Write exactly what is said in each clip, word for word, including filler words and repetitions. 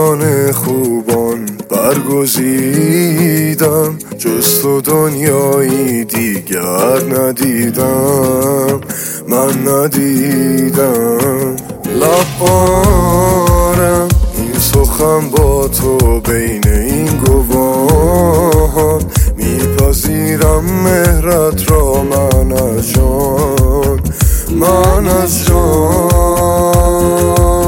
میان خوبان برگزیدم، جز تو دنیایی دیگر ندیدم، من ندیدم. لبارم این سخن با تو بین این گواهان، میپذیرم مهرت را من از جان، من از جان.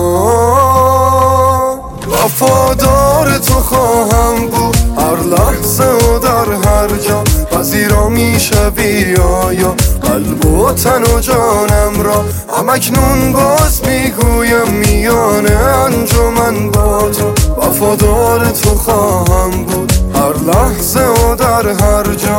وفادار تو خواهم بود هر لحظه و در هر جا، پذیرا میشوی آیا قلب و تن و جانم را. همکنون باز میگویم میان انجمن با تو، وفادار تو خواهم بود هر لحظه و در هر جا.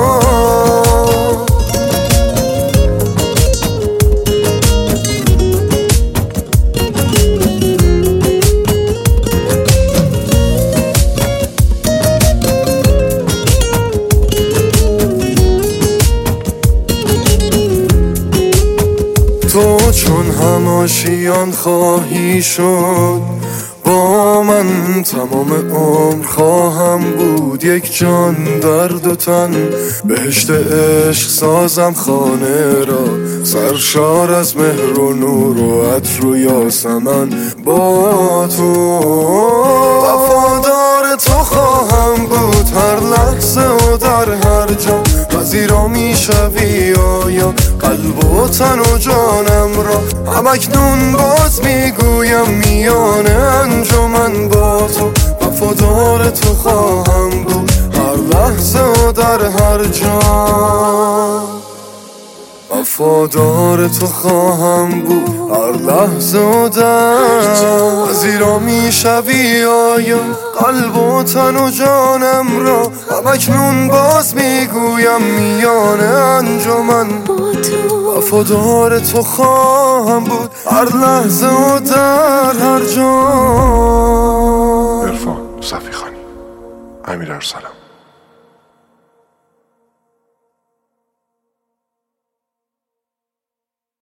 تو چون هماشیان خواهی شد با من، تمام عمر خواهم بود یک جان در دو تن. بهشت عشق سازم خانه را، سرشار از مهر و نور و عطر و یاسمن با تو. وفادار تو خواهم بود هر لحظه و در هر جا، پذیرا میشوی آیا قلب و تن و جانم را. همکنون باز میگویم میان انجمن با تو، وفادار تو خواهم بود هر لحظه و در هر جا. وفادار تو خواهم بود هر لحظه و در، پذیرا میشوی آیا قلب و تن و جانم را. همکنون باز میگویم میان انجمن با تو، وفادار تو خواهم بود هر لحظه و در هر جا. عرفان صفیخانی، امیر ارسلان.